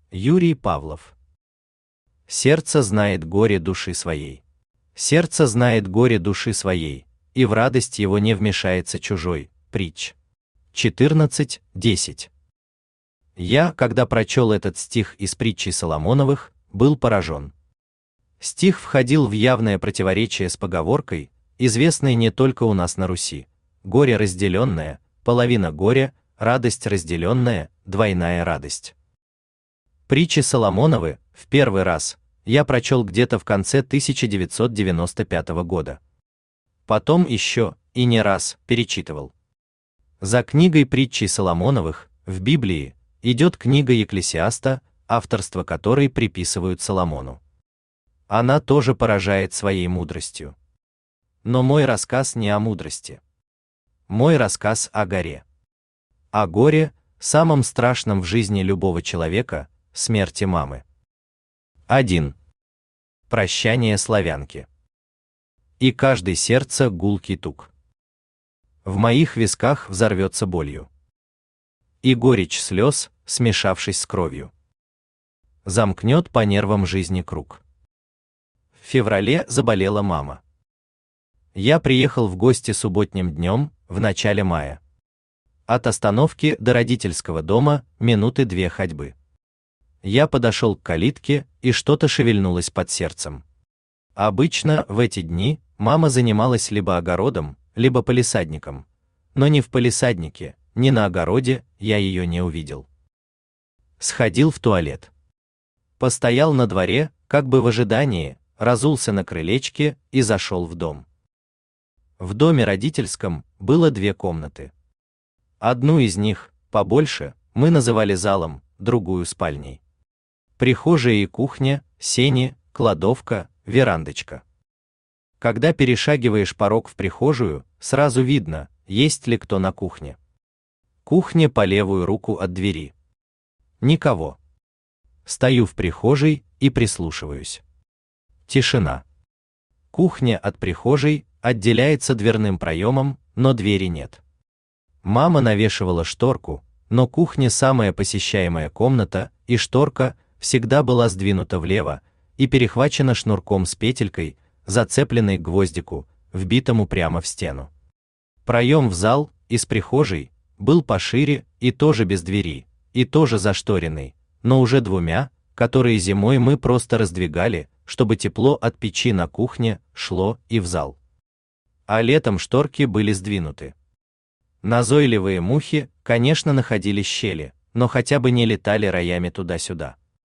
Юрий Павлов. Сердце знает горе души своей. Сердце знает горе души своей, и в радость его не вмешается чужой. Притч 14:10. Я, когда прочел этот стих из притчи Соломоновых, был поражен. Стих входил в явное противоречие с поговоркой, известной не только у нас на Руси: горе разделенное, половина горя, радость разделенная, двойная радость. Притчи Соломоновы в первый раз я прочел где-то в конце 1995 года. Потом еще и не раз перечитывал. За книгой притчей Соломоновых в Библии идет книга Екклесиаста, авторство которой приписывают Соломону. Она тоже поражает своей мудростью. Но мой рассказ не о мудрости. Мой рассказ о горе. О горе, самом страшном в жизни любого человека, смерти мамы. 1. Прощание славянки. И каждый сердце гулкий тук. В моих висках взорвется болью. И горечь слез, смешавшись с кровью, замкнет по нервам жизни круг. В феврале заболела мама. Я приехал в гости субботним днем, в начале мая. От остановки до родительского дома минуты 2 ходьбы. Я подошел к калитке, и что-то шевельнулось под сердцем. Обычно в эти дни мама занималась либо огородом, либо палисадником, но ни в палисаднике, ни на огороде я ее не увидел. Сходил в туалет. Постоял на дворе, как бы в ожидании, разулся на крылечке и зашел в дом. В доме родительском было 2 комнаты. Одну из них, побольше, мы называли залом, другую спальней. Прихожая и кухня, сени, кладовка, верандочка. Когда перешагиваешь порог в прихожую, сразу видно, есть ли кто на кухне. Кухня по левую руку от двери. Никого. Стою в прихожей и прислушиваюсь. Тишина. Кухня от прихожей отделяется дверным проемом, но двери нет. Мама навешивала шторку, но кухня самая посещаемая комната, и шторка всегда была сдвинута влево и перехвачена шнурком с петелькой, зацепленной к гвоздику, вбитому прямо в стену. Проем в зал из прихожей был пошире и тоже без двери, и тоже зашторенный, но уже 2, которые зимой мы просто раздвигали, чтобы тепло от печи на кухне шло и в зал. А летом шторки были сдвинуты. Назойливые мухи, конечно, находили щели, но хотя бы не летали роями туда-сюда.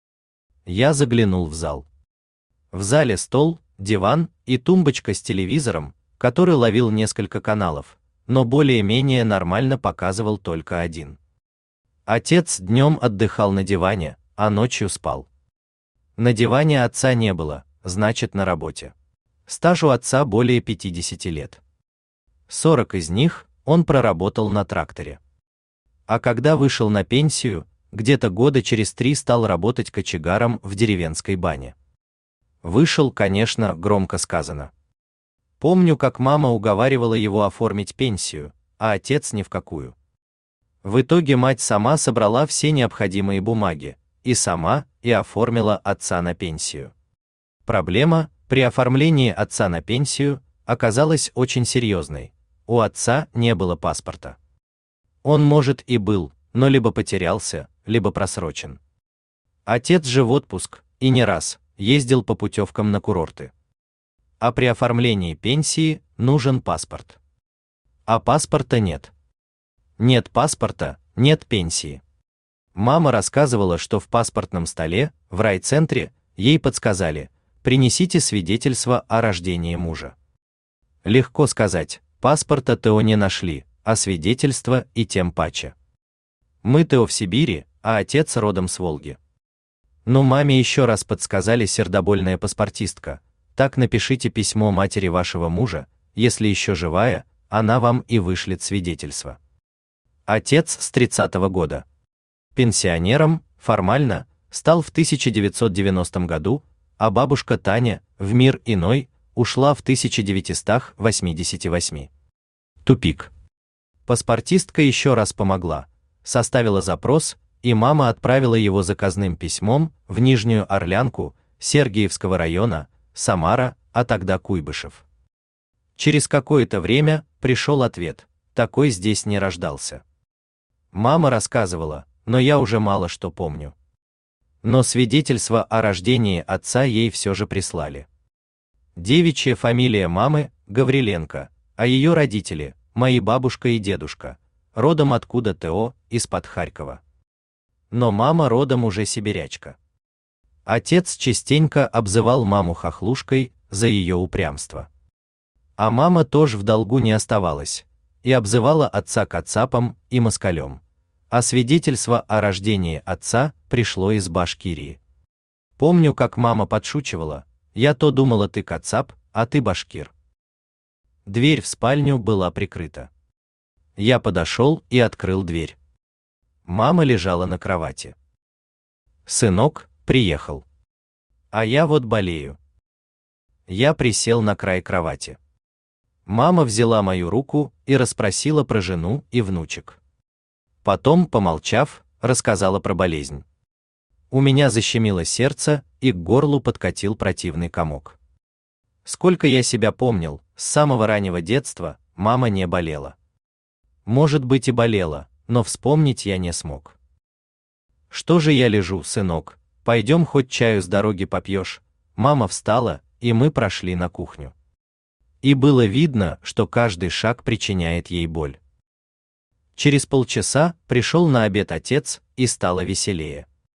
Я заглянул в зал. В зале стол, диван и тумбочка с телевизором, который ловил несколько каналов, но более-менее нормально показывал только один. Отец днем отдыхал на диване, а ночью спал. На диване отца не было, значит, на работе. Стаж у отца более 50 лет. 40 из них он проработал на тракторе. А когда вышел на пенсию, где-то года через 3 стал работать кочегаром в деревенской бане. Вышел, конечно, громко сказано. Помню, как мама уговаривала его оформить пенсию, а отец ни в какую. В итоге мать сама собрала все необходимые бумаги, и сама, и оформила отца на пенсию. Проблема при оформлении отца на пенсию оказалась очень серьезной. У отца не было паспорта. Он, может, и был, но либо потерялся, либо просрочен. Отец же в отпуск, и не раз, ездил по путевкам на курорты. А при оформлении пенсии нужен паспорт. А паспорта нет. Нет паспорта, нет пенсии. Мама рассказывала, что в паспортном столе, в райцентре, ей подсказали: принесите свидетельство о рождении мужа. Легко сказать, паспорта ТО не нашли, а свидетельство и тем паче. Мы ТО в Сибири, а отец родом с Волги. Но маме еще раз подсказали: сердобольная паспортистка, так напишите письмо матери вашего мужа, если еще живая, она вам и вышлет свидетельство. Отец с 30-го года. Пенсионером, формально, стал в 1990 году, а бабушка Таня, в мир иной, ушла в 1988. Тупик. Паспортистка еще раз помогла, составила запрос, и мама отправила его заказным письмом в Нижнюю Орлянку Сергиевского района, Самара, а тогда Куйбышев. Через какое-то время пришел ответ: такой здесь не рождался. Мама рассказывала, но я уже мало что помню. Но свидетельство о рождении отца ей все же прислали. Девичья фамилия мамы Гавриленко, а ее родители, мои бабушка и дедушка, родом откуда-то из-под Харькова. Но мама родом уже сибирячка. Отец частенько обзывал маму хохлушкой за ее упрямство. А мама тоже в долгу не оставалась и обзывала отца кацапом и москалем. А свидетельство о рождении отца пришло из Башкирии. Помню, как мама подшучивала: я то думала, ты кацап, а ты башкир. Дверь в спальню была прикрыта. Я подошел и открыл дверь. Мама лежала на кровати. Сынок приехал. А я вот болею. Я присел на край кровати. Мама взяла мою руку и расспросила про жену и внучек. Потом, помолчав, рассказала про болезнь. У меня защемило сердце, и к горлу подкатил противный комок. Сколько я себя помнил, с самого раннего детства мама не болела. Может быть и болела, но вспомнить я не смог. Что же я лежу, сынок, пойдем хоть чаю с дороги попьешь. Мама встала, и мы прошли на кухню. И было видно, что каждый шаг причиняет ей боль. Через полчаса пришел на обед отец, и стало веселее.